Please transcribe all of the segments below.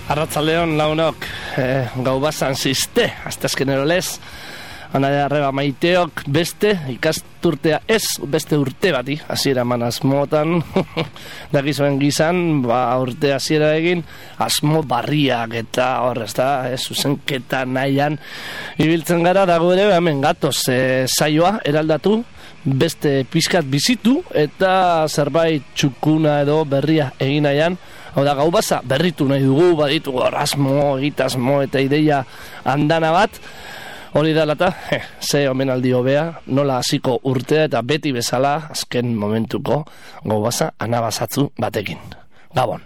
Arratzaldeon launok, gau basan ziste, asteazkenero lez, anaia arreba maiteok beste ikasturtea ez, beste urte bati, hasiera eman asmotan, dakizuen gizan, urte hasiera egin, asmo barriak eta horrez da, zuzenketa nahian, ibiltzen gara dago ere, hemen gatoz, saioa eraldatu, beste pixkat bizitu, eta zerbait txukuna edo berria egin nahian, hau da, gau basa berritu nahi dugu, baditu asmo, egitasmo eta ideia andana bat, hori da lata, ze omenaldi hobea, nola hasiko urtea eta beti bezala, azken momentuko gau basa anabazatzu batekin. Gabon.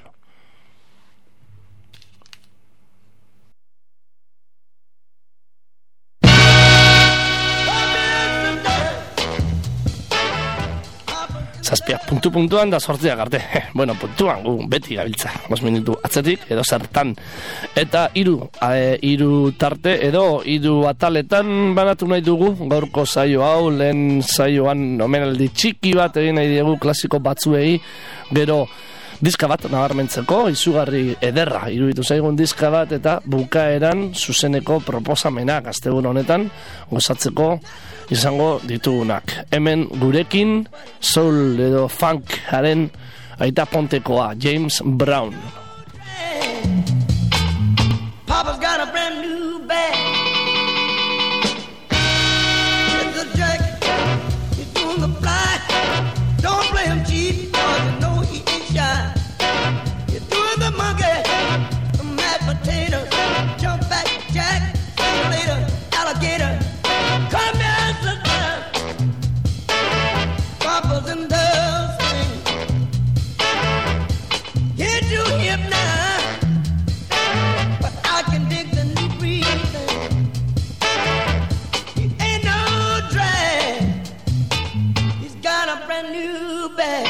Zazpiak puntuan da sortziak arte. Bueno, puntuan gu beti gabiltza. 5 minutu atzetik edo zertan. Eta hiru tarte edo hiru ataletan banatu nahi dugu. Gaurko saio hau, lehen saioan omenaldi txiki bat egin nahi dugu klasiko batzuei. Gero diska bat nabarmentzeko, izugarri ederra iruditu zaigun diska bat eta bukaeran zuzeneko proposamenak astegun honetan gozatzeko izango ditugunak. Hemen gurekin soul edo funkaren aita pontekoa, James Brown. Papa's got a brand new bag. It's a jacket. He's doing the fly. Don't play him cheap, cause you know he ain't shy. You're doing the monkey, the mashed potatoes, jump back, jack, later, alligator. Come here, sister. Papa's in the swing. Get you hip now, but I can dig the new breathing. He ain't no drag. He's got a brand new bag.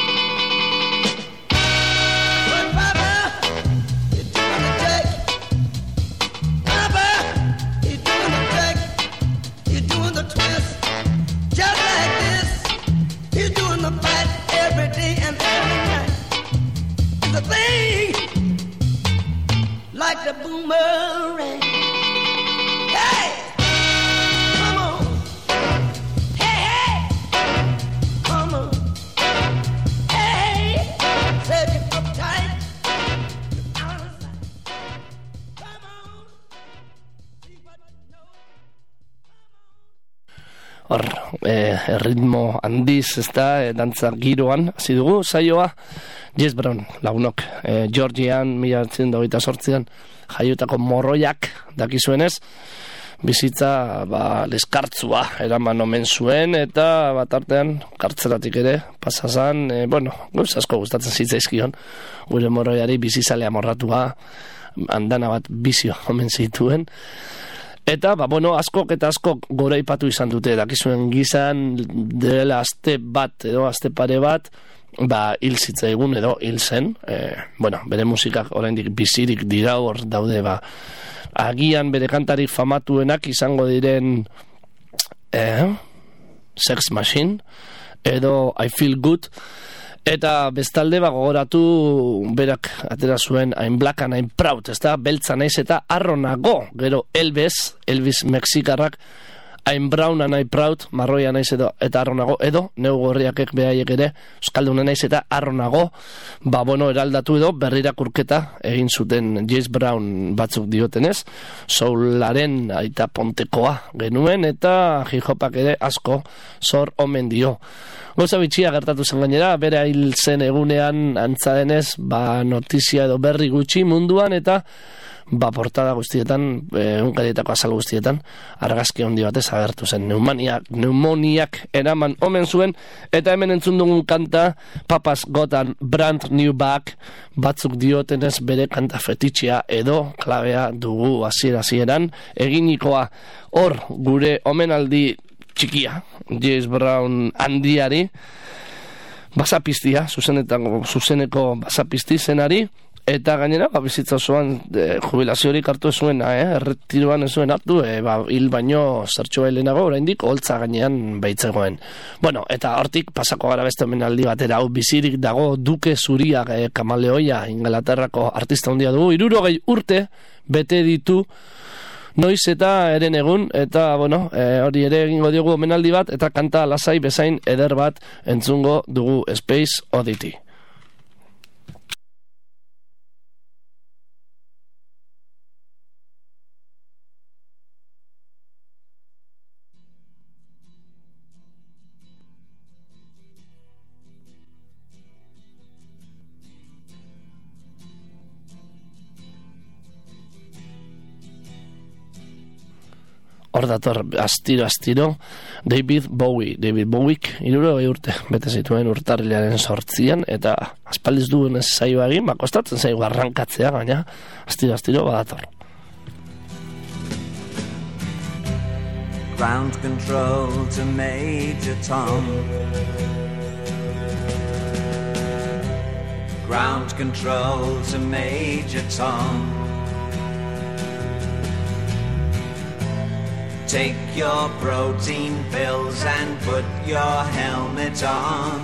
The thing like the boomerang. Hey, come on. Hey, hey, come on. Hey, said you uptight. Out of sight. Come on. See what you know. Hor, ritmo handiz, ez da, dantza giroan, hasi dugu, saioa, James Brown, lagunok, Georgian, 1928an, jaiotako morroiak, dakizuenez, bizitza, leskartzua, eraman omen zuen, eta bat artean, kartzelatik ere, pasazan, gauz asko gustatzen zitzaizkion, gure morroiari bizizalea morratua, andana bat bizio omen zituen, eta, askok eta askok gora ipatu izan dute, dakizuen gizan, dela aste bat, edo aste pare bat, hil zitzaigun edo hil zen, bere musikak oraindik bizirik dira hor daude, agian bere kantarik famatuenak izango diren Sex Machine, edo I Feel Good, eta bestalde gogoratu berak atera zuen I'm Black and I'm Proud, ez da, beltza naiz eta arronago, gero Elvis Mexikarrak I'm Brown and I'm Proud, marroia naiz eta arronago, edo neu gorriakek behaiek ere, euskalduna naiz eta arronago, eraldatu edo berrirakurketa egin zuten James Brown batzuk diotenez, soularen aita pontekoa genuen, eta hip-hopak ere asko zor omen dio. Goza bitxia gertatu zen gainera, bere hil zen egunean antzadenez, notizia edo berri gutxi munduan, eta portada guztietan, egunkarietako azal guztietan, argazki handi batez agertu zen, pneumoniak eraman omen zuen, eta hemen entzun dugun kanta, Papa's Got a Brand New Bag, batzuk diotenez bere kanta fetitxea edo klabea dugu hasieran eginikoa. Hor, gure omenaldi txikia, James Brown handiari, basapiztia, zuzeneko basapizti zenari, eta gainera, bizitza osoan jubilaziorik hartu ez zuena, erretiroan ez zuen hartu, hil baino zertxo helenago, oraindik holtza gainean baitzegoen. Bueno, eta hortik pasako gara beste omenaldi batera, hau bizirik dago Duke Zuria, kamaleoia, Ingalaterrako artista handia dugu, 60 urte bete ditu, noiz eta eren egun, eta, bueno, hori ere egingo diogu omenaldi bat, eta kanta lasai bezain eder bat entzungo dugu Space Oddity. Hor dator, astiro, David Bowiek, 60 urte, bete zituen urtarrilaren 8, eta aspaldiz duen ez zaioa egin, kostatzen zaigu arrankatzea, baina astiro badator. Ground control to Major Tom. Ground control to Major Tom. Take your protein pills and put your helmet on.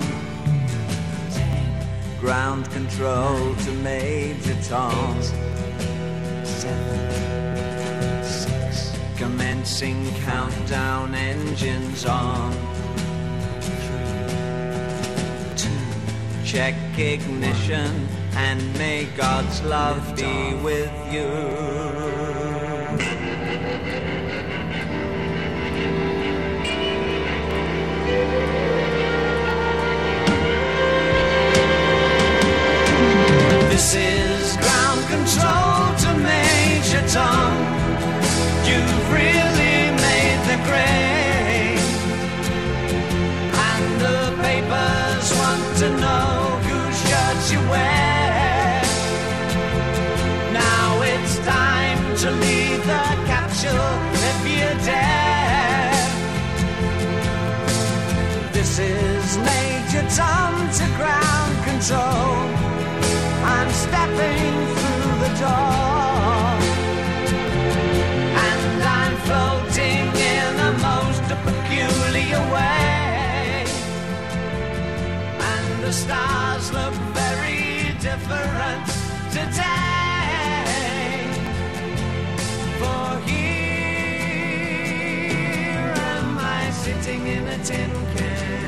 Ground control to Major Tom. 7, 6. Commencing countdown, engines on. 3, 2. Check ignition and may God's love be with you. This is ground control to Major Tom. You've really made the grade, and the papers want to know whose shirts you wear. Now it's time to leave the capsule if you dare. This is Major Tom to ground control. I'm stepping through the door, and I'm floating in a most peculiar way, and the stars look very different today, for here am I sitting in a tin can.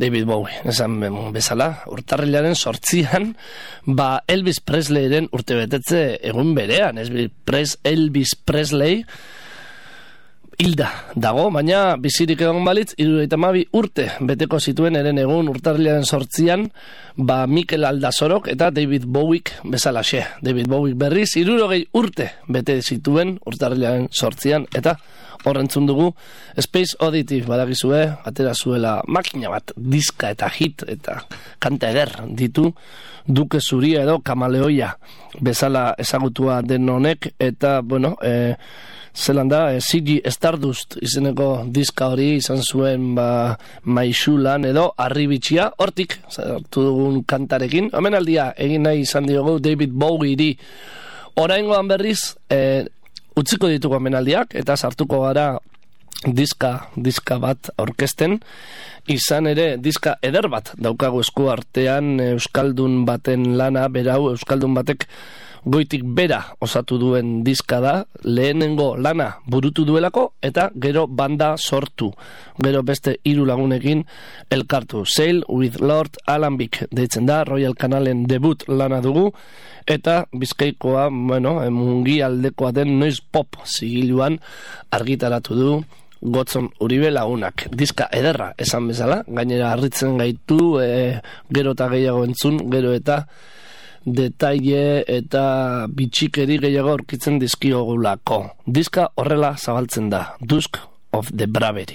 David Bowie, esan bezala, urtarrilaren 8an, Elvis Presleyren urtebetetze egun berean, Elvis Presley hilda dago, baina bizirik egon balitz, 72 urte beteko zituen eren egun urtarrilaren 8an, Mikel Aldazorok eta David Bowiek bezalaxe. David Bowiek berriz 60 urte bete zituen urtarrilaren 8an, eta horrentzun dugu Space Oddity, badakizue, atera zuela makina bat, diska eta hit eta kanta eder ditu, Duke Zuria edo Kamaleoia bezala ezagutua den honek, eta, bueno, zelan da, Ziggy Stardust izeneko diska hori izan zuen maixulan edo arribitxia, hortik zartu dugun kantarekin, omenaldia egin nahi izan diogu David Bowieri. Oraingoan berriz utziko ditugu omenaldiak eta sartuko gara diska bat aurkezten, izan ere diska eder bat daukagu esku artean, euskaldun baten lana, berau euskaldun batek goitik bera osatu duen diska da, lehenengo lana burutu duelako eta gero banda sortu, gero beste 3 lagunekin elkartu. Sail with Lord Alanbic deitzen da, Royal Canalen debut lana dugu, eta Bizkaikoa, mungi aldekoa den noise pop zigiluan argitaratu du Gotzon Uribe lagunak. Diska ederra esan bezala, gainera harritzen gaitu, gero eta gehiago entzun, gero eta detaile eta bitxikeri gehiago aurkitzen dizkiogulako. Diska horrela zabaltzen da, Dusk of the Bravery.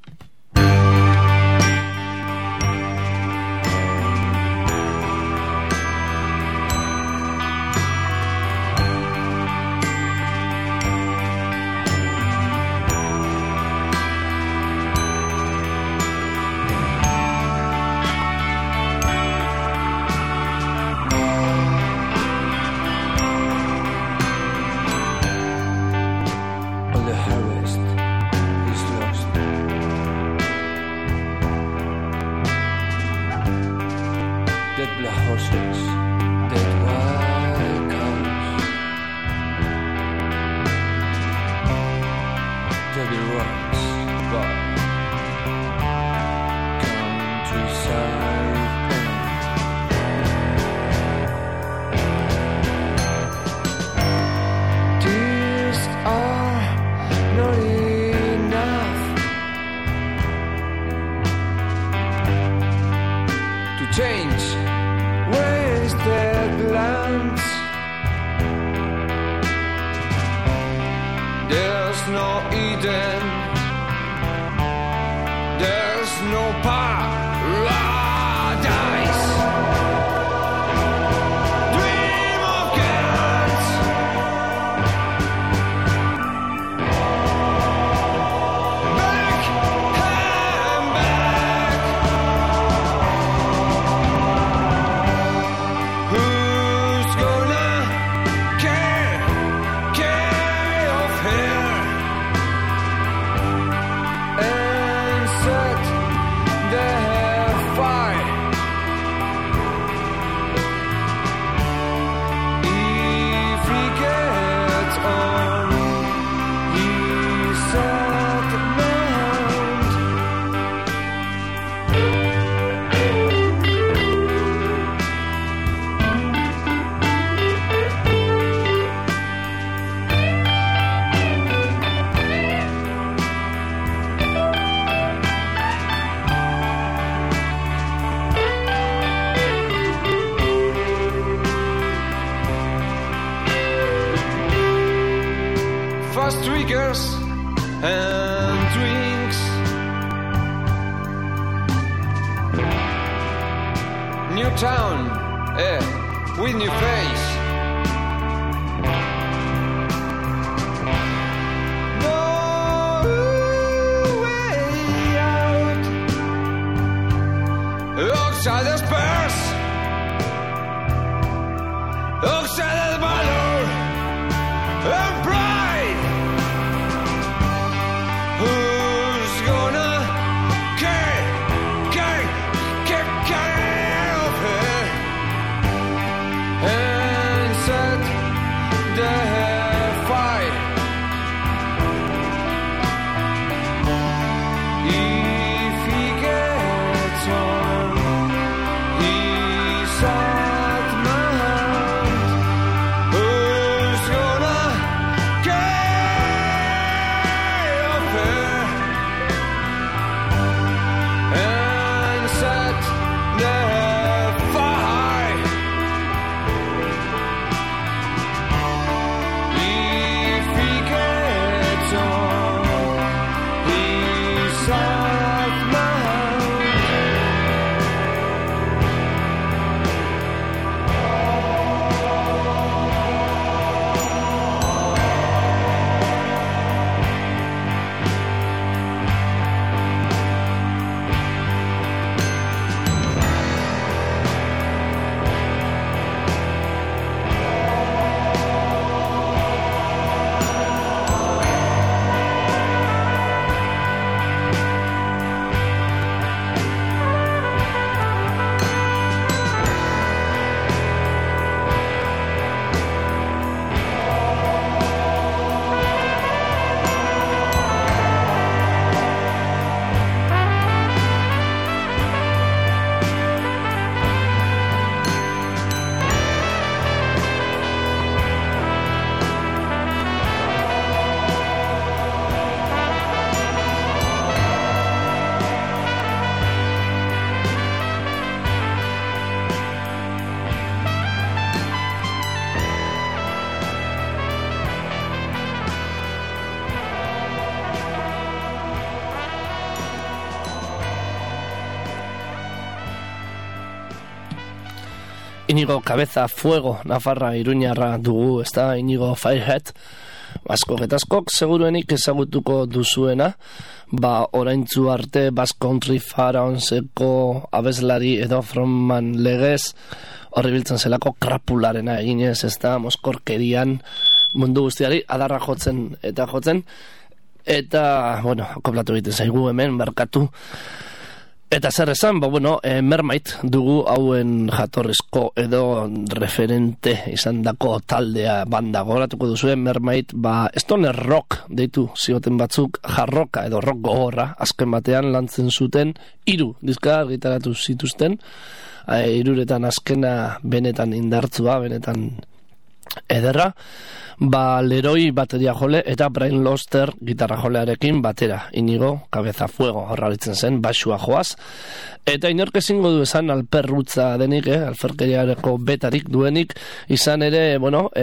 And drinks, new town, with new face. No way out. Outside Spurs, outside valor and pride. Who's gonna care of her and set the fire? If he gets on Inigo Cabeza Fuego, Nafarra Iruñarra dugu, ez da, Inigo Firehead, askok eta askok seguruenik ezagutuko duzuena, oraintzu arte Basque Country Pharaonseko abeslari edo frontman legez, horri biltzen zelako krapularena eginez, ez da, moskorkerian mundu guztiari adarra jotzen, eta, bueno, koplatu egiten zaigu hemen, merkatu. Eta zer esan, Mermaid dugu hauen jatorrizko edo referente izan dako taldea banda goratuko duzuen. Mermaid, stoner rock deitu zioten batzuk, jarroka edo rock gogorra, azken batean lantzen zuten 3 diska argitaratu zituzten, 3 azkena benetan indartzua, benetan ederra, Leroy bateria jole eta Brian Loster gitarra jolearekin batera, Inigo Cabeza Fuego horralitzen zen, basua joaz, eta inork ezingo du esan alperrutza denik, alferkeriareko betarik duenik, izan ere,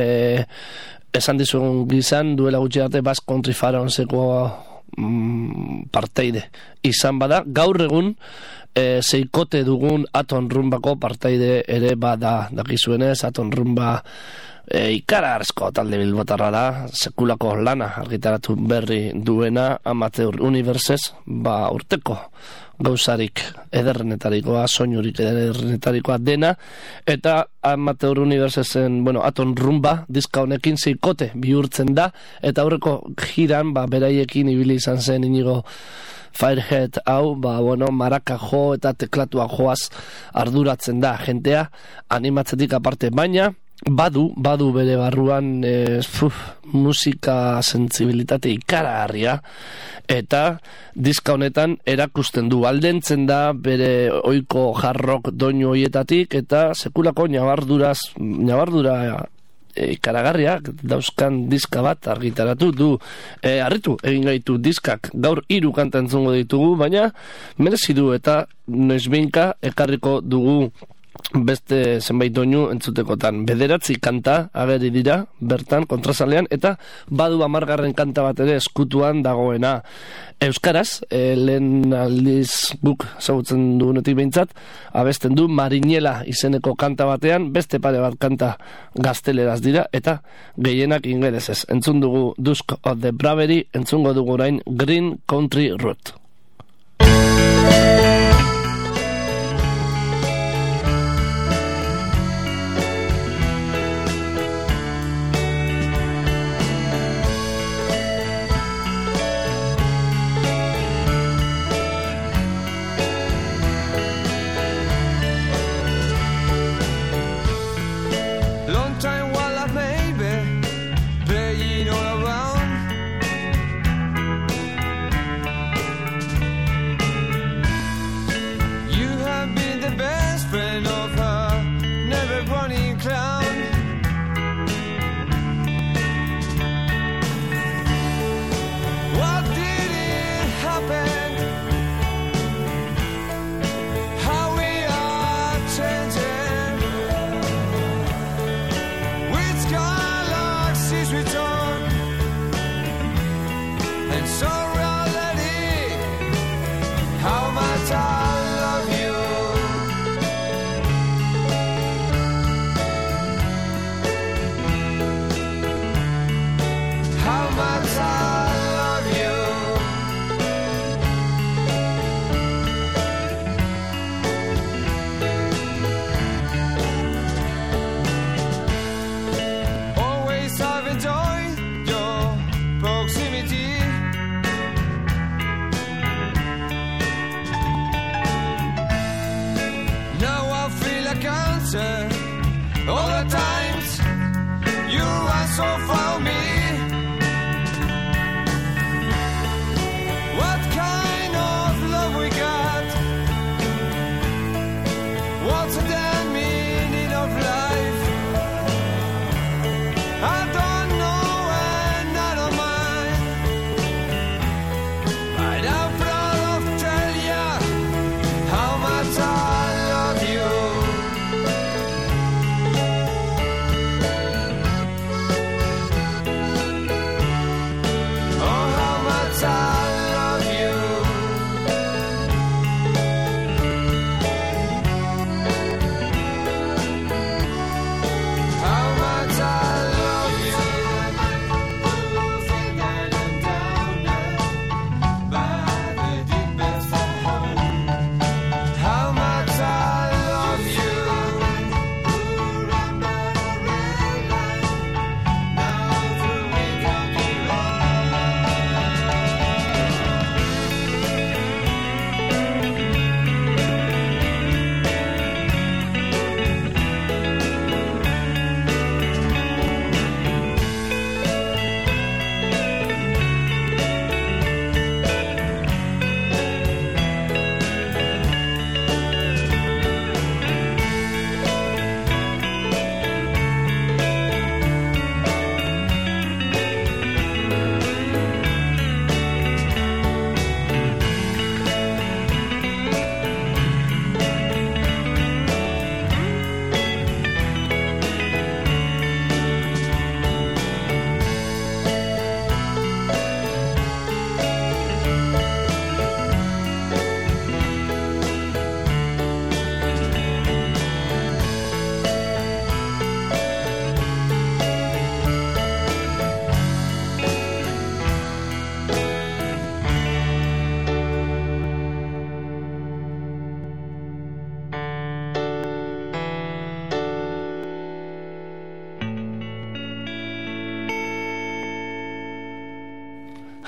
esan dizuen gizan duela gutxi arte Basque Country Pharaonseko parteide izan bada, gaur egun seikote dugun Aton Rumbako parteide ere bada, dakizuenez, Aton Rumba ikararzko talde bilbotarra da, sekulako lana argitaratu berri duena, Amateur Universes, urteko gauzarik ederrenetarikoa, soinurik ederrenetarikoa dena, eta Amateur Universesen, Aton Rumba diska honekin seikote bihurtzen da, eta aurreko jiran, beraiekin ibili izan zen Inigo Firehead hau, maraka jo eta teklatua joaz arduratzen da jentea, animatzetik aparte, baina badu bere barruan musika sentsibilitate ikaragarria, eta diska honetan erakusten du, aldentzen da bere ohiko jarrok doinu hoietatik, eta sekulako ñabardura ikaragarria dauzkan diska bat argitaratu du. Harritu egin gaitu diskak, gaur 3 kanta entzungo ditugu, baina merezi du, eta noizbeinka ekarriko dugu beste zenbait doinu entzutekotan. 9 kanta ageri dira bertan kontrasalean, eta badu 10. kanta bat ere eskutuan dagoena euskaraz, lehen aldiz guk ezagutzen dugunetik behintzat, abesten du Marinela izeneko kanta batean, beste pare bat kanta gazteleraz dira, eta gehienak ingelesez. Entzun dugu Dusk of the Bravery, entzungo dugu orain Green Country Road. All the times you run so far me,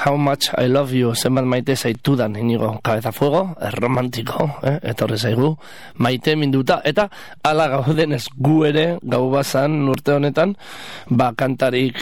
How Much I Love You, zenbat maite zaitudan, Inigo, Cabeza Fuego, romantiko, etorri zaigu, maite minduta, eta ala gaudenez gu ere, gau bazan urte honetan, kantarik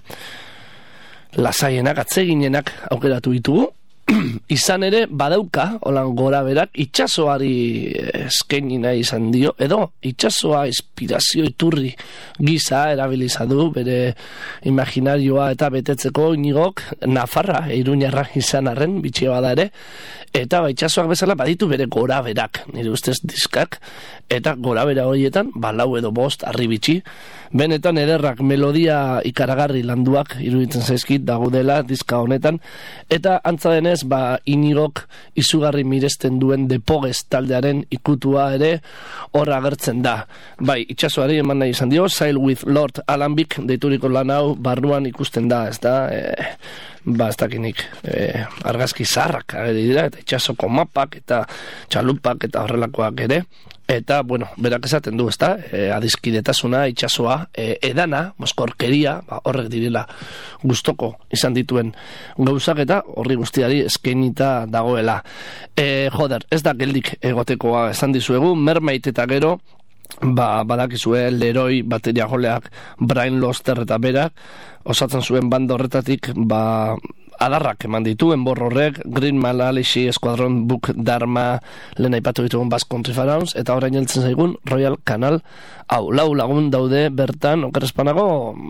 lasaienak, atseginenak aukeratu ditugu, izan ere badauka holan gora berak itsasoari eskaini nahi izan dio, edo itsasoa inspirazio iturri gisa erabiliza du bere imaginarioa eta betetzeko. Inigok Nafarra, Iruñarra izan arren, bitxia bada ere, eta itsasoak bezala baditu bere gora berak, nire ustez diskak, eta gora bera horietan, 4 edo 5 arribitxi, benetan ederrak, melodia ikaragarri landuak iruditzen zaizkit dagudela diska honetan, eta antza denez, Inigok izugarri miresten duen Depogez taldearen ikutua ere hor agertzen da. Bai, itsasoari eman nahi izan dio, Sail with Lord Alanbic deituriko lan hau barruan ikusten da, ez da, ez dakinik, argazki zarrak ageri dira, eta itsasoko mapak eta txalupak eta horrelakoak ere. Eta, bueno, berak esaten du, ezta, adiskidetasuna, itsasoa, edana, moskorkeria, horrek direla gustoko izan dituen gauzak eta horri guztiari eskainita dagoela. Joder, ez da geldik egotekoa esan dizuegu, Mermaid eta gero, badakizue Leroy bateria joleak, Brian Loster eta berak, osatzen zuen banda horretatik, adarrak eman ditu, enbor horrek, Green Malalishi, Esquadron Book Dharma, lehen aipatu ditugun Basque Country Pharaohs, eta orain heltzen zaigun Royal Canal, hau, 4 lagun daude bertan, okerrespanago,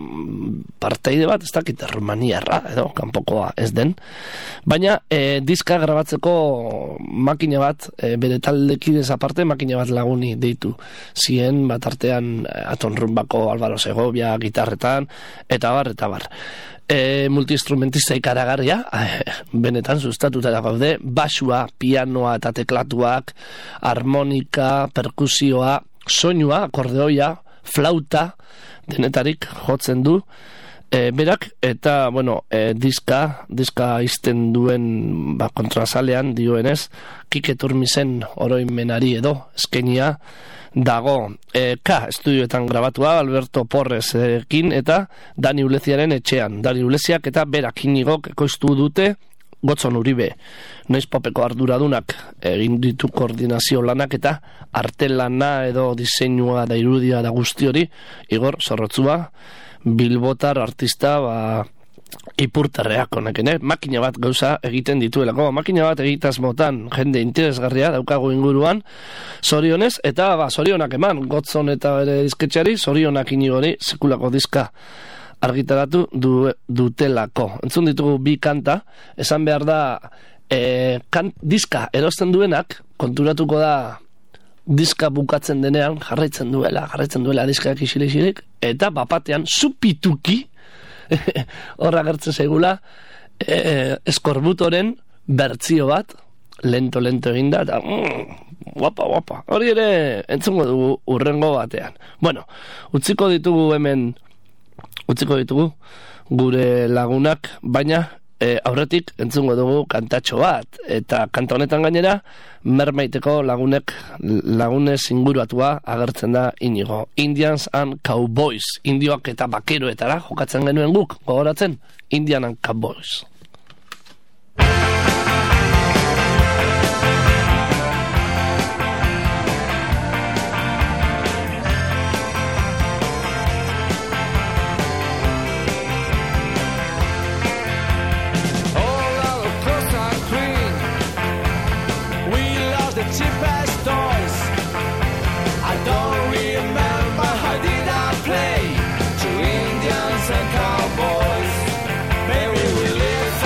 parteide bat, ez dakit Rumaniarra, edo, kanpokoa ez den, baina diska grabatzeko makina bat, bere taldekidez aparte, makina bat laguni deitu zien, bat artean Atonrumbako Álvaro Segovia, gitarretan, eta bar. Multiinstrumentista ikaragarria, benetan sustatuta gaude, basua, pianoa eta teklatuak, harmonika, perkusioa, soinua, akordeoia, flauta, denetarik jotzen du, berak, eta, bueno, diska izten duen kontrasalean dioenez, Kike Turmisen oroimenari edo, eskenia, dago estudioetan grabatua Alberto Porresekin eta Dani Uleziaren etxean. Dani Uleziak eta berak Inigok ekoiztu dute Gotzon Uribe, noiz popeko arduradunak egin ditu koordinazio lanak eta artelana edo diseinua da irudia da guzti hori, Igor Zorrotzua, bilbotar artista, ipurterreak honeken, makina bat gauza egiten dituelako, makina bat egitaz motan, jende interesgarria daukagu inguruan, zorionez, eta zorionak eman, Gotzon eta bere disketxari, zorionak Inigori, sekulako diska argitaratu dutelako. Entzun ditugu 2 kanta, esan behar da, diska erosten duenak, konturatuko da, diska bukatzen denean, jarraitzen duela diskak isilik, eta bapatean, supituki, horra gertzen zaigula Eskorbutoren bertzio bat lento eginda eta guapa hori ere entzungo dugu urrengo batean. Bueno, utziko ditugu gure lagunak, baina aurretik entzungo dugu kantatxo bat, eta kanta honetan gainera Mermaideko lagunez inguruatua agertzen da Inigo. Indians and Cowboys, indioak eta bakeroetara jokatzen genuen guk, gogoratzen, Indian and Cowboys. Cheapest toys. I don't remember how did I play to Indians and cowboys. Maybe we live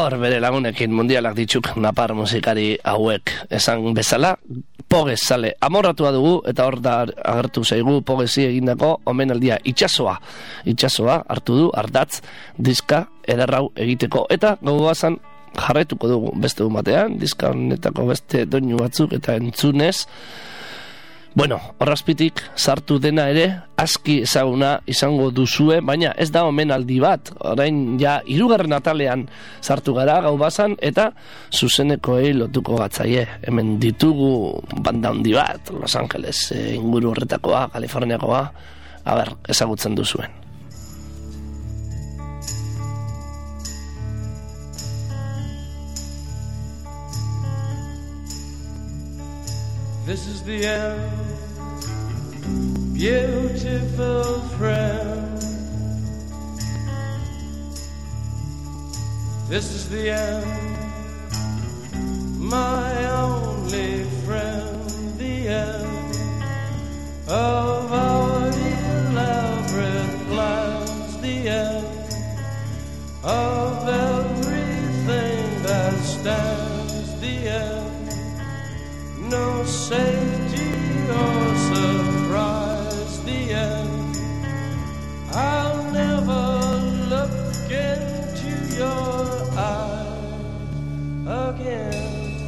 hor bere lagunekin mundialak ditzuk napar musikari hauek esan bezala, Poguez sale amorratua dugu, eta hor da agertu zaigu Poguezi egindako omenaldia itxasoa hartu du ardatz diska ederrau egiteko, eta gogoazan jarraituko dugu beste du batean, diska honetako beste doinu batzuk eta entzunez. Bueno, horrazpitik sartu dena ere aski ezaguna izango duzue, baina ez da omenaldi bat. Orain ja 3. atalean sartu gara gau bazan, eta zuzenekoei lotuko gatzaie. Hemen ditugu banda handi bat, Los Angeles inguru horretakoa, Kaliforniakoa, ezagutzen duzuen. This is the end, beautiful friend. This is the end, my only friend. The end of our elaborate plans. The end of everything that stands. The end. No safety or surprise, the end. I'll never look into your eyes again.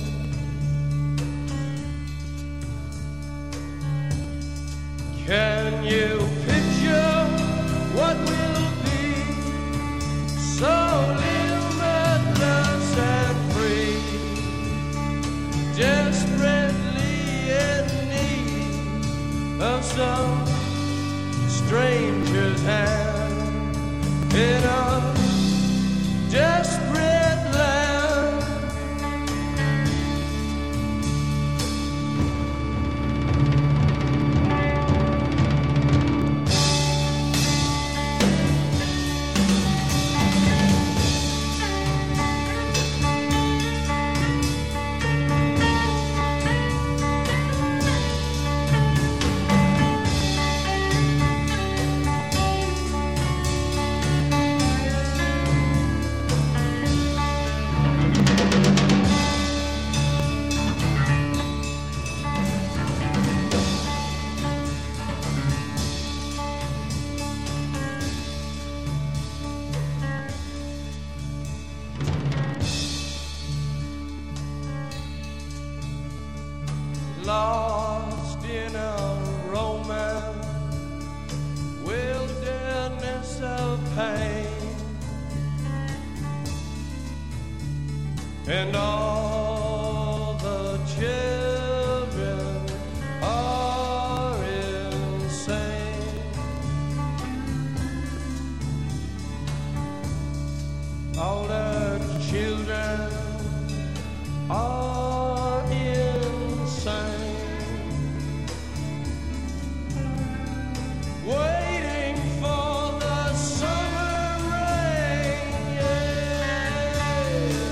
Can you picture what will be so limitless and free? Desperately in need of some stranger's hand in a desperate land. Lost in a romance, wilderness of pain, and all the children are insane. All the children are insane. Waiting for the summer rain, yeah.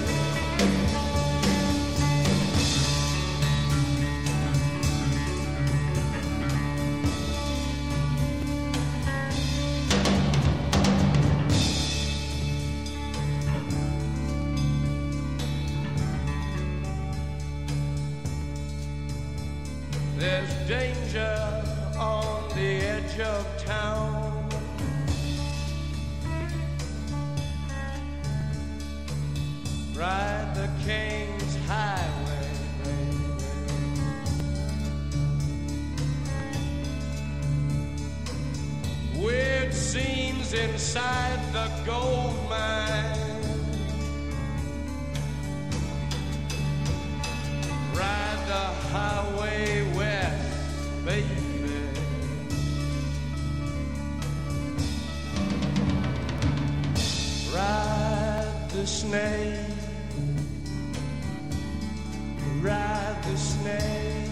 There's danger on the edge of town. Ride the King's Highway, baby. Weird scenes inside the gold mine. Ride the highway west, baby. Ride the snake, ride the snake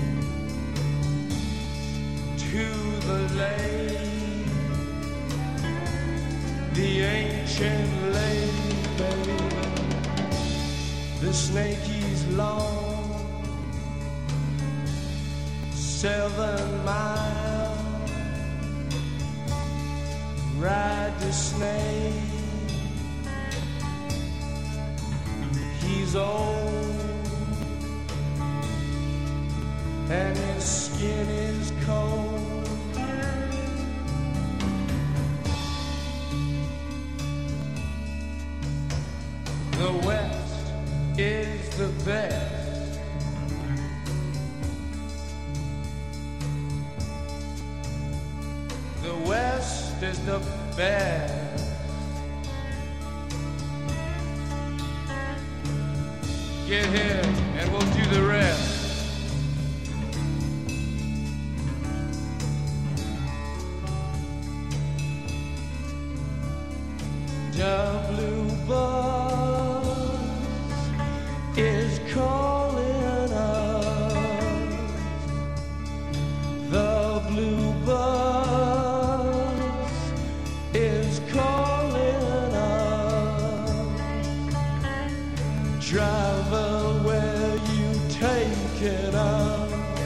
to the lake, the ancient lake, baby. The snake is long, 7 miles. Ride the snake years old, and his skin is cold. The West is the best. The West is the best. Get here and we'll do the rest. The blue bus is calling us. The blue bus is calling us. Driver, where you taking us?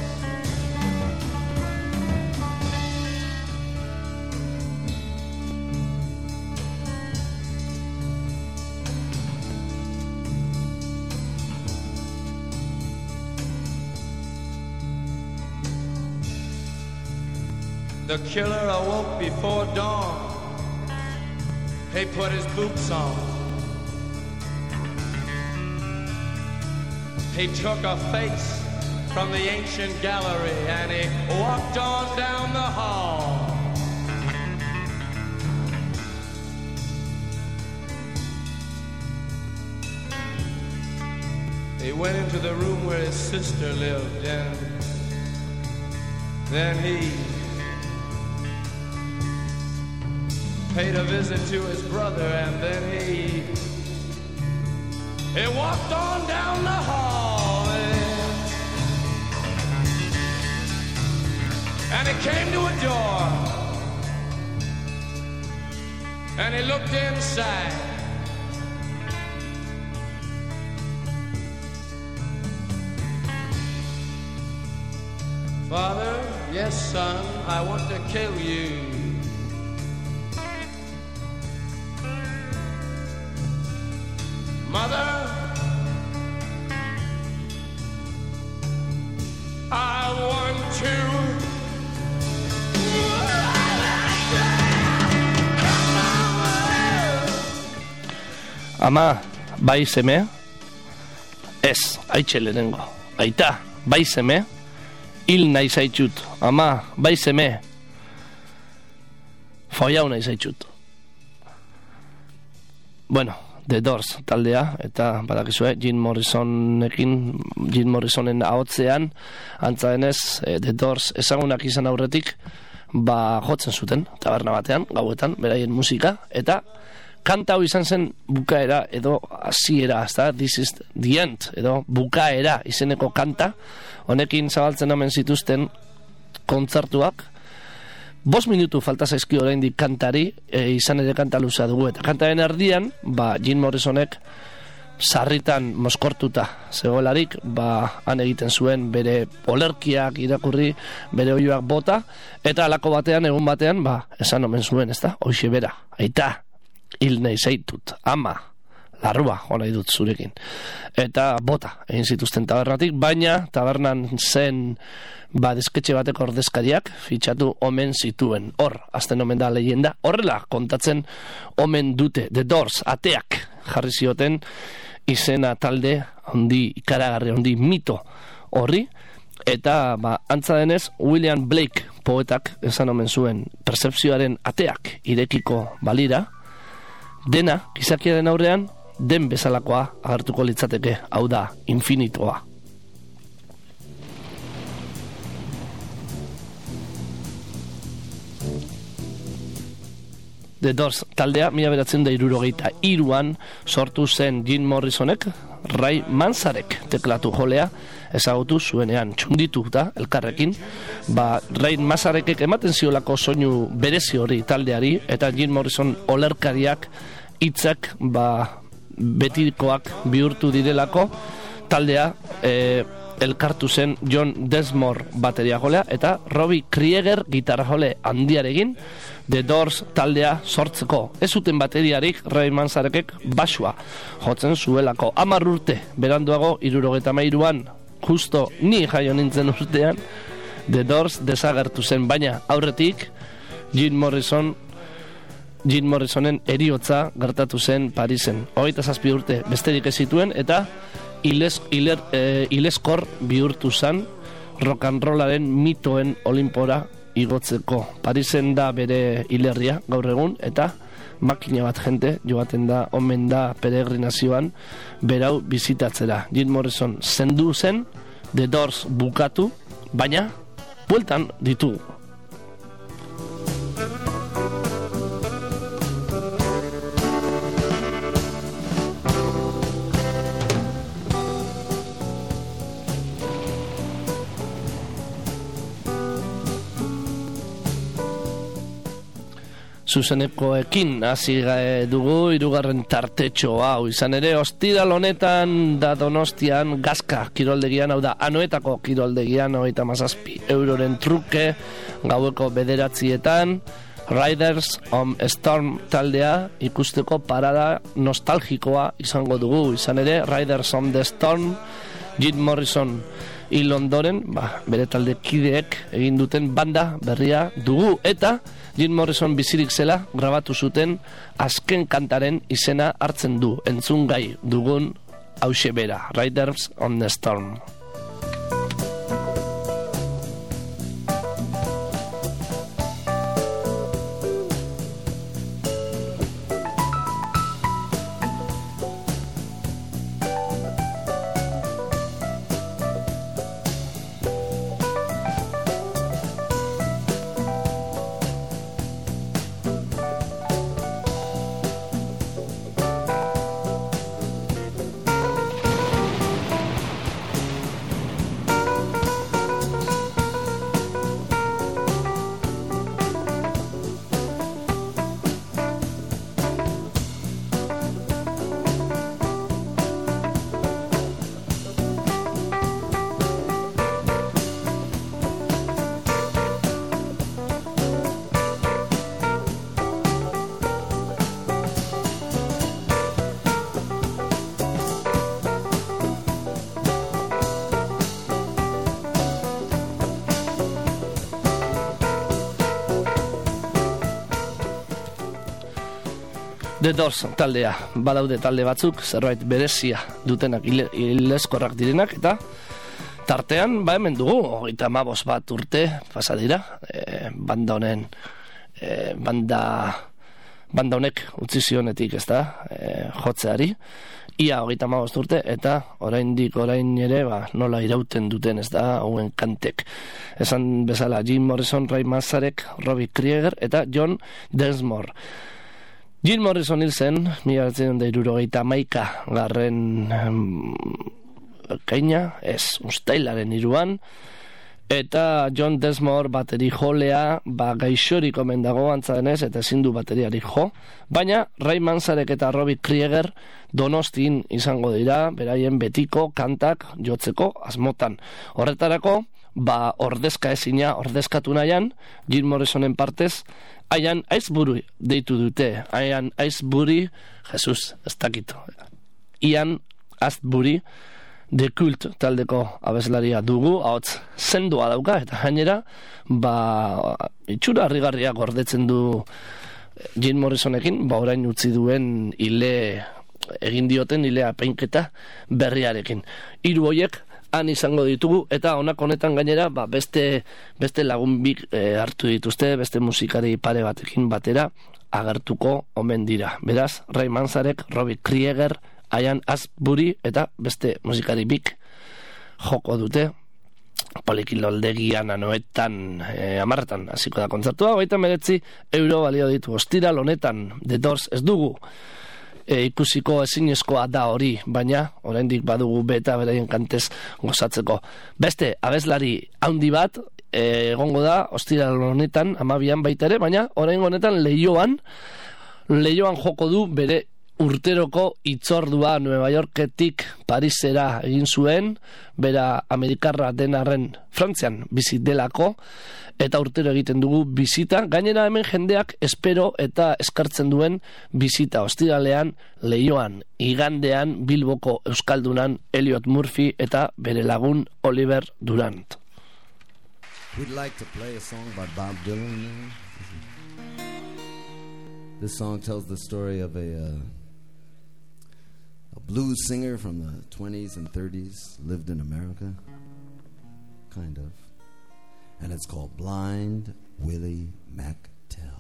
The killer awoke before dawn. He put his boots on. He took a face from the ancient gallery and he walked on down the hall. He went into the room where his sister lived, and then he paid a visit to his brother, and then he walked on down the hall, and he came to a door, and he looked inside. Father, yes, son, I want to kill you. Mother, I want to. Ama, bai seme? Ez, haitxe lehenengo. Aita, bai seme? Hil nahi zaitxut. Ama, bai seme? Foiau nahi zaitxut. Bueno, The Doors taldea, eta badakizue Jim Morrisonen ahotzean, antza denez, The Doors ezagunak izan aurretik, jotzen zuten, taberna batean, gauetan, beraien musika, eta kanta hau izan zen bukaera, edo hasiera, ezta, This is the end, edo bukaera izeneko kanta, honekin zabaltzen omen zituzten kontzertuak. 5 minutu falta zaizki oraindik kantari, izan ere kanta luza dugu, eta kantaren erdian, Jim Morrisonek sarritan moskortuta zegoelarik, han egiten zuen bere olerkiak irakurri, bere oioak bota, eta alako batean, egun batean, esan omen zuen, ezta, hoxe bera, aita, hil nahi zaitut, ama, larrua, nahi dut zurekin. Eta bota, egin zituzten tabernatik, baina tabernan zen desketxe bateko ordezkariak fitxatu omen zituen. Hor, azten omen da leyenda, horrela kontatzen omen dute, The Doors, ateak jarri zioten izena talde ondi ikaragarri, ondi mito horri, eta antza denez William Blake poetak esan omen zuen, percepzioaren ateak irekiko balira, dena, gizakiaren aurrean, den bezalakoa agertuko litzateke, hau da, infinitoa. The Doors taldea 1963an sortu zen Jim Morrisonek, Ray Manzarek teklatu jolea ezagutu zuenean, txundituta elkarrekin, Ray Manzarekek ematen ziolako soinu berezi hori taldeari, eta Jim Morrison olerkariak hitzak betikoak bihurtu direlako taldea elkartu zen John Densmore bateria jolea eta Robbie Krieger gitarra jole handiarekin The Doors taldea sortzeko. Ez zuten bateriarik Ray Manzarekek basua jotzen zuelako. 10 urte beranduago 73an, justo ni jaio nintzen urtean, The Doors desagertu zen, baina aurretik Jim Morrisonen eriotza gertatu zen Parisen. 27 urte besterik ez zituen eta ileskor bihurtu zen rock and rollaren mitoen olimpora igotzeko. Parisen da bere hilerria gaur egun eta makina bat jente joaten da, omen da peregrinazioan berau bizitatzera. Jim Morrison zendu zen, The Doors bukatu, baina bueltan ditugu. Zuzenekoekin hasi dugu hirugarren tartetxo hau. Izan ere, ostiral honetan da Donostian Gazka kiroldegian, hau da Anoetako kiroldegian, 37 euroren truke gaueko 9:00 Riders on Storm taldea ikusteko parada nostalgikoa izango dugu. Izan ere, Riders on the Storm, Jim Morrison hil ondoren, bere taldekideek egin duten banda berria dugu eta Jim Morrison bizirik zela grabatu zuten azken kantaren izena hartzen du. Entzungai dugun hauxe bera, Riders on the Storm. The Doors taldea, badaude talde batzuk zerbait berezia dutenak, ileskorrak direnak, eta tartean, hemen dugu, 35 urte pasa dira, banda honek utzi zionetik, ez da, jotzeari, ia 35 urte, eta orain ere, nola irauten duten, ez da, hauen kantek. Esan bezala, Jim Morrison, Ray Manzarek, Robbie Krieger, eta John Densmore. Jim Morrison hil zen, 1971 garren kaina, uztailaren 3, eta John Densmore bateri jolea, gaixorik omen dago antza denez, eta ezin du bateriari jo, baina Ray Manzarek eta Robbie Krieger Donostin izango dira, beraien betiko kantak jotzeko asmotan. Horretarako, ordezkatu nahian, Jim Morrisonen partez, Ian Astbury deitu dute. Ian Astbury, Jesus, ez dakit. Ian Astbury, The Cult taldeko abeslaria dugu, ahots sendua dauka, eta gainera, itxura harrigarria gordetzen du Jim Morrisonekin, orain utzi duen egin dioten apainketa berriarekin. 3 horiek han izango ditugu, eta honetan gainera beste lagun bik hartu dituzte, beste musikari pare batekin batera agertuko omen dira. Beraz, Ray Manzarek, Robbie Krieger, Ian Astbury eta beste musikari bik joko dute Polikiloldegian Anoetan 10:00 hasiko da kontzertua. 29 euro balio ditu. Ostiral honetan The Doors ez dugu ikusiko, ezinezkoa da hori, baina oraindik badugu beta beraien kantez gozatzeko. Beste abeslari handi bat egongo da ostiral honetan 12an baita ere, baina orain honetan Leioan joko du bere urteroko itzordua Nueva Yorketik Parisera egin zuen, bera Amerikarra denarren Frantzian bizit delako, eta urtero egiten dugu bizita, gainera hemen jendeak espero eta eskartzen duen bizita ostiralean, Leioan, igandean Bilboko Euskaldunan Elliot Murphy eta bere lagun Oliver Durant. We'd like to play a song by Bob Dylan. This song tells the story of a blues singer from the 20s and 30s, lived in America, kind of. And it's called Blind Willie McTell.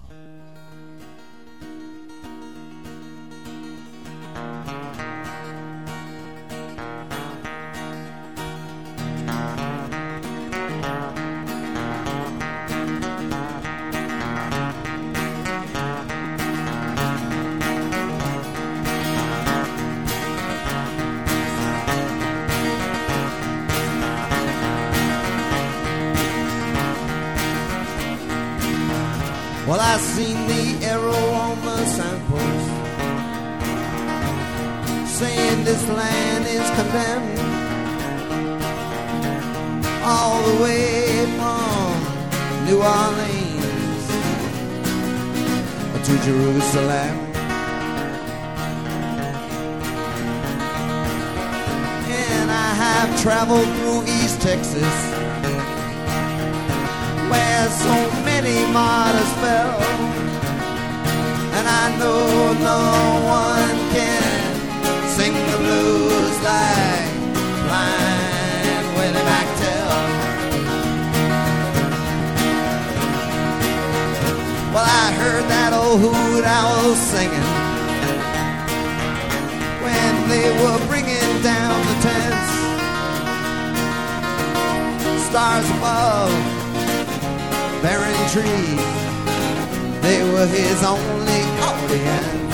Well, I seen the arrow on the signpost saying this land is condemned, all the way from New Orleans to Jerusalem. And I have traveled through East Texas, where so many martyrs fell, and I know no one can sing the blues like Blind Willie McTell. Well, I heard that old hoot owl singing when they were bringing down the tents. Stars above, barren trees, they were his only audience.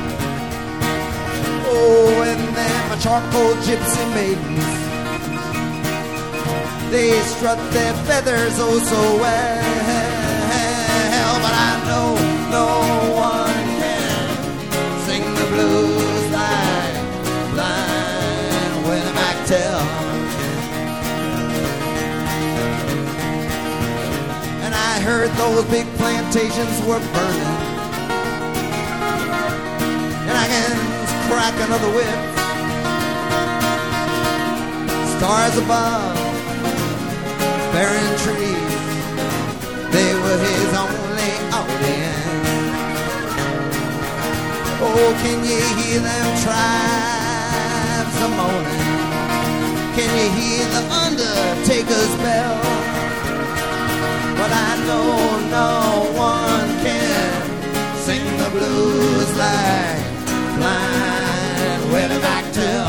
Oh, and then my charcoal gypsy maidens, they strut their feathers oh so well, but I know no one can sing the blues like Blind Willie McTell. I heard those big plantations were burning, and I can crack another whip. Stars above, barren trees, they were his only audience. Oh, can you hear them tribes a-moaning? Can you hear the undertaker's bell? But I know no one can sing the blues like Blind Willie McTell.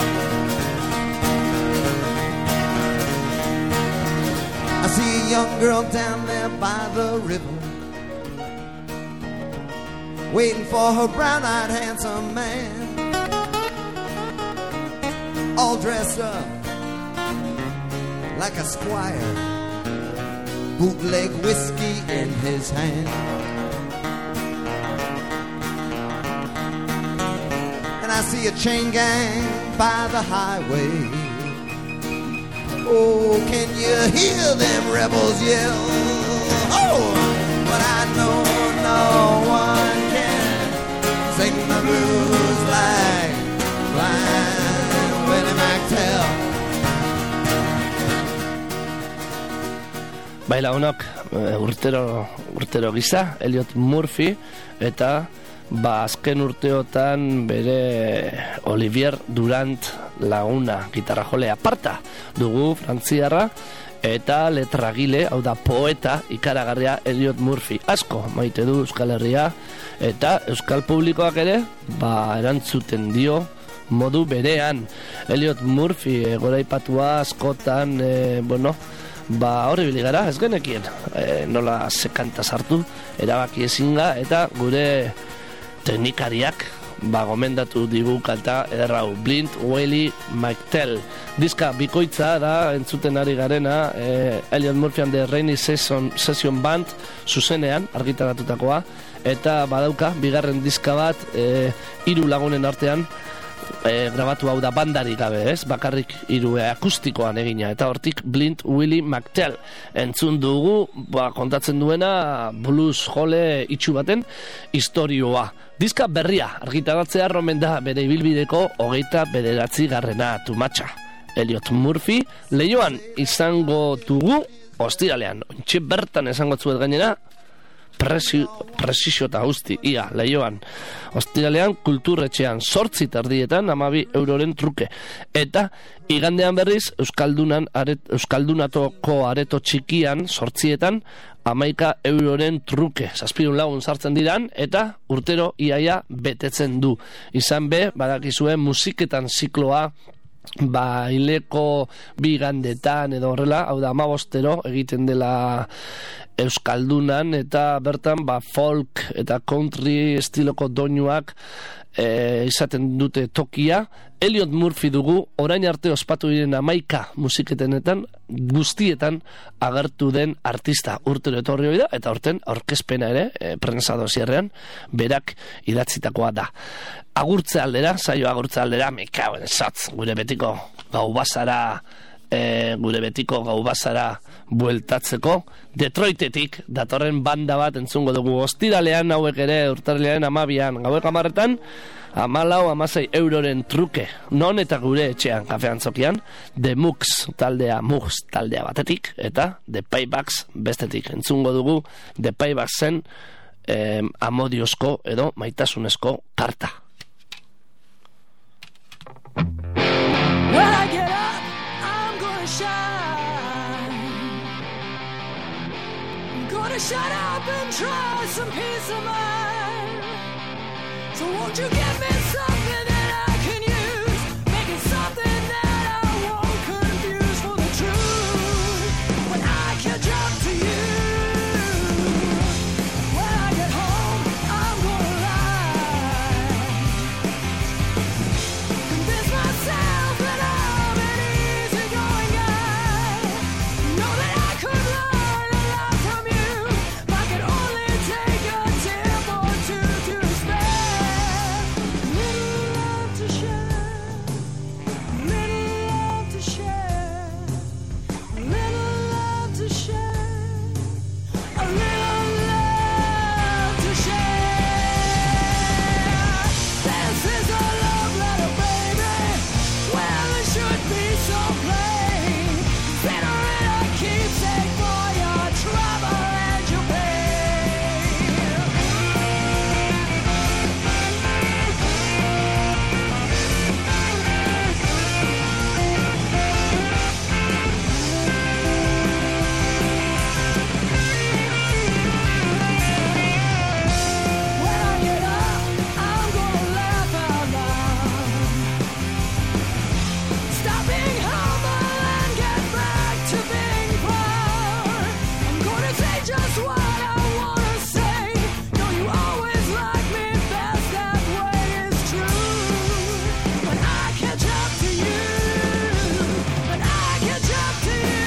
I see a young girl down there by the river, waiting for her brown-eyed handsome man, all dressed up like a squire, bootleg whiskey in his hand. And I see a chain gang by the highway. Oh, can you hear them rebels yell? Oh, but I know no one can sing the blues like Blind Willie McTell. Bailagunok urtero gisa, Elliot Murphy, eta azken urteotan bere Olivier Durant laguna, gitarra jole aparta dugu, frantziarra, eta letragile, hau da poeta ikaragarria Elliot Murphy. Asko maite du Euskal Herria, eta Euskal publikoak ere, erantzuten dio modu berean. Elliot Murphy, goraipatua askotan, horri biligara, ez genekien nola sekanta sartu, erabaki ezinga, eta gure teknikariak gomendatu digu kanta ederrau, Blind Willie McTell. Diska bikoitza da entzuten ari garena, Elliot Murphy and the Rainy Session Band zuzenean argitaratutakoa, eta badauka bigarren diska bat 3 lagunen artean grabatu hau da bandari gabe, ez? Bakarrik 3 akustikoan egina, eta hortik Blind Willie McTell entzun dugu, kontatzen duena blues jole itxu baten istorioa. Diska berria argitaratzea romen da bere ibilbideko 29. tumatxa. Elliot Murphy Leioan izango dugu ostiralean, ontxe bertan esango zuet gainera, presizio eta guzti, ia, Leioan ostiralean kulturretxean 8:30 €12 truke, eta igandean berriz Euskaldunatoko areto txikian 8:00 €11 truke, 7 lagun sartzen diran, eta urtero iaia betetzen du. Izan be, badakizue musiketan zikloa hileko 2 igandetan edo horrela, hau da 15 egiten dela Euskaldunan, eta bertan folk eta country estiloko doinuak izaten dute tokia. Elliot Murphy dugu, orain arte ospatu diren 11 musiketenetan guztietan agertu den artista. Urtero etorri hori da, eta horten aurkezpena ere, prensa dosierrean, berak idatzitakoa da. Agurtze aldera, saio agurtze aldera, mekauen esatz, gure betiko gau bazara bueltatzeko, Detroitetik datorren banda bat entzungo dugu. Ostiralean hauek ere, urtarrilean 12 gauek 10 14-16 €en truke, non eta gure etxean kafean zokian, The Mugs taldea batetik, eta The Paybacks bestetik entzungo dugu. The Paybacksen amodiozko edo maitasunezko karta. When I get up, I'm gonna shine. I'm gonna shut up and try some peace of mind. So won't you give me something that I can use? Make it something that I won't confuse for the truth. When I catch up to you, when I get home, I'm gonna lie. Convince myself that I'm an easygoing guy. Know that I could learn a lot from you if I could only take a tip or two to spare. Little love to share, little love to share, little love to share, a little love to share. This is a love letter, baby. Well, it should be so plain. Consider it a keepsake for your trouble and your pain. When I get up, I'm gonna laugh out loud. Stop being humble and get back to being proud. I'm gonna say just what I wanna say. Know you always like me best, that way is true. When I catch up to you, when I catch up to you,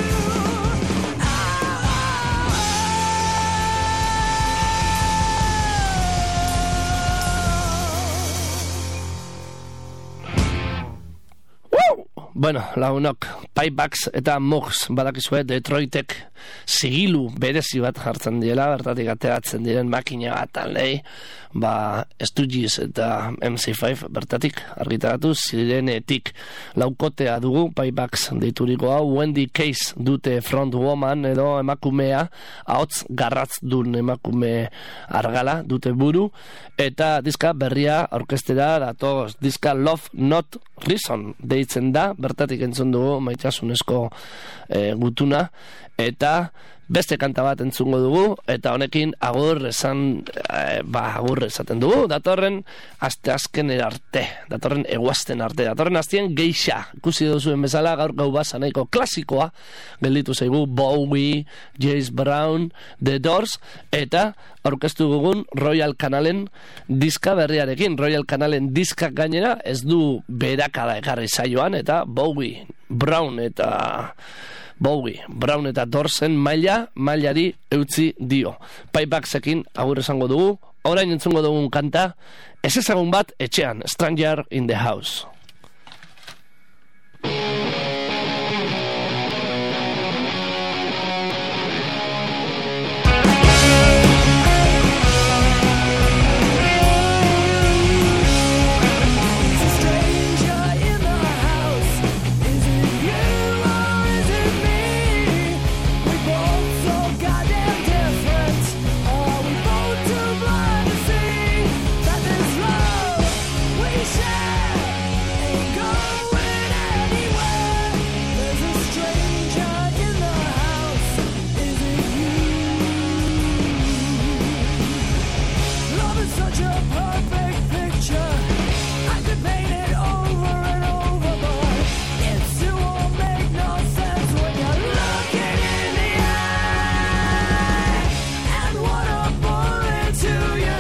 Bueno, lagunok, Paybacks eta Mugs badakizue Detroitek zigilu berezi bat jartzen diela, bertatik ateratzen diren makina bat alei, Stooges eta MC5 bertatik argitaratu zirenetik. Laukotea dugu, Paybacks deituriko hau, Wendy Case dute front woman edo emakumea, ahots garratz dun emakume argala dute buru, eta diska berria orkestera datoz, diska Love Not Reason deitzen da, bertatik entzun dugu maitasunezko gutuna, eta beste kanta bat entzungo dugu, eta honekin agur esaten dugu, datorren asteazken arte, datorren eguazten arte, datorren astien geixa, ikusi duzuen bezala, gaur gau basa nahiko klasikoa, gelditu zaigu Bowie, James Brown, The Doors, eta aurkeztu dugun Royal Canalen diska berriarekin. Royal Canalen diskak gainera ez du berakada ekarri saioan, eta Bowie, Brown eta Bowie, Brown eta Dorsen mailari eutzi dio. Pipebackekin agur esango dugu, orain entzungo dugun kanta, ez ezagun bat etxean, Stranger in the House.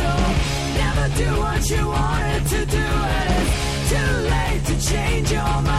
You wanted to do it. It's too late to change your mind.